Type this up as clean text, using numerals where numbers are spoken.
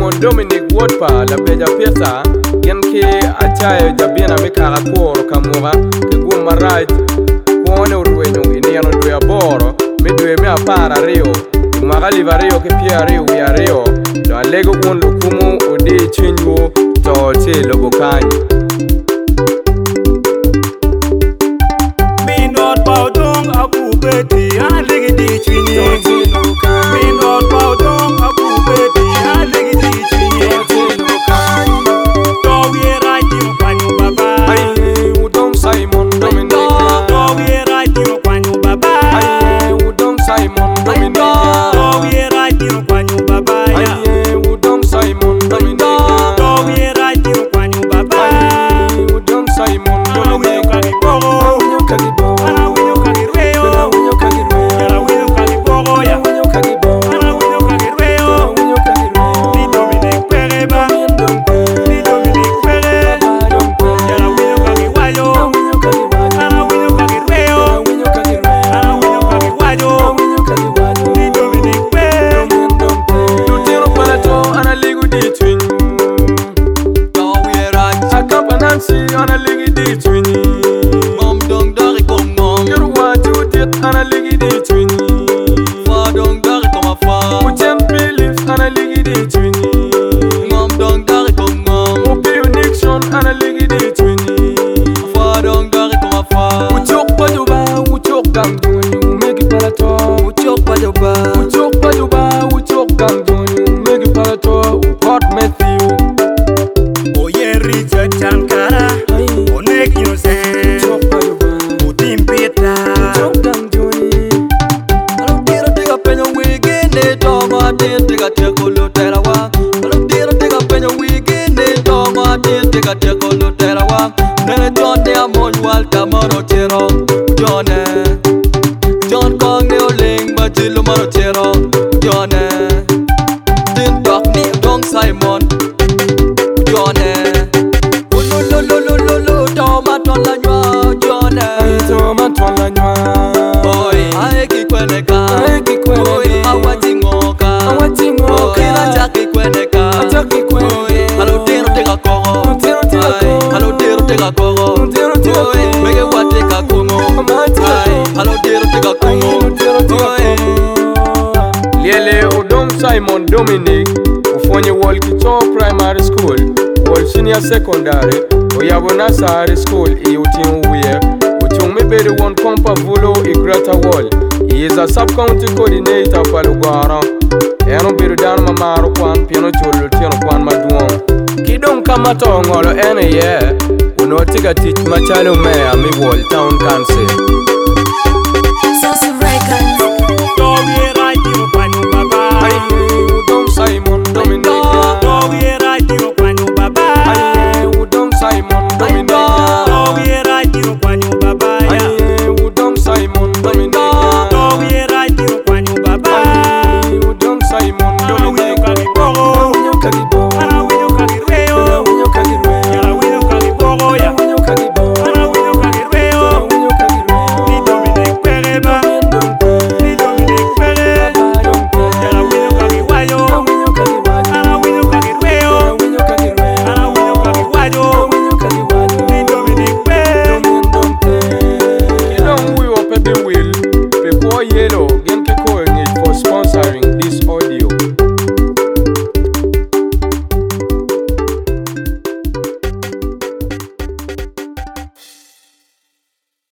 Simon Dominic Wodpa la beja pesa gen ke achaye jabina mikara koro kamura ke gumaraj kuone urwenyo iniano dwe aboro midwe me apara rio magali vario ke pia rio ya rio do alego won lukumu odi chinwo to che lobokanyi me not bow down abu beti alegi di chinyi me not bow down abu beti alegi di chinyi do we right you kwanyu baba ai udom Simon Dominic do we right you kwanyu baba ai udom Simon Dominic do we right you kwanyu baba ai udom Simon Dominic do we right you kwanyu baba ai udom Simon Dominic ana ligi di twini mom dong dari kom mom ger watu dit ana ligi di twini fa dong dari kom fa ujem belief ana ligi di twini mom dong dari kom mom upi uniction ana ligi di twini fa dong dari kom fa uchok pajuba uchok gangduni umegi palato uchok pajoba uchok gangduni umegi palato ukot Matthew oye Richard Chankara onek innocent utim Peter alo tiro tega penyo wigene tongo atin tega teko lutera wa alo tiro tega penyo wigene tongo atin tega teko lutera wa nene jonde amon walta moro chero John Kong ne oling bajilo moro chero Jone tin dok ni dong Simon Jone tomaton la nywa Jone tomaton la nywa boy aeki kweneka boy awatingoka kina chaki kweneka boy alo tiro tega kogo alo tiro tega kogo boy mege wateka kongo alo tiro tega kongo liele udom Simon Dominic ufonye wall kicho primary school wall senior secondary oyabo nursery school iutin uye uchung mebere won kompa vulo igrata wall. He is a sub-county coordinator for Lugara. Eno biru dan mamaro kwan piano chulu tiano kwan maduong. Kidong kama tongolo ene ye unotiga teach machalo mea mi wall town council.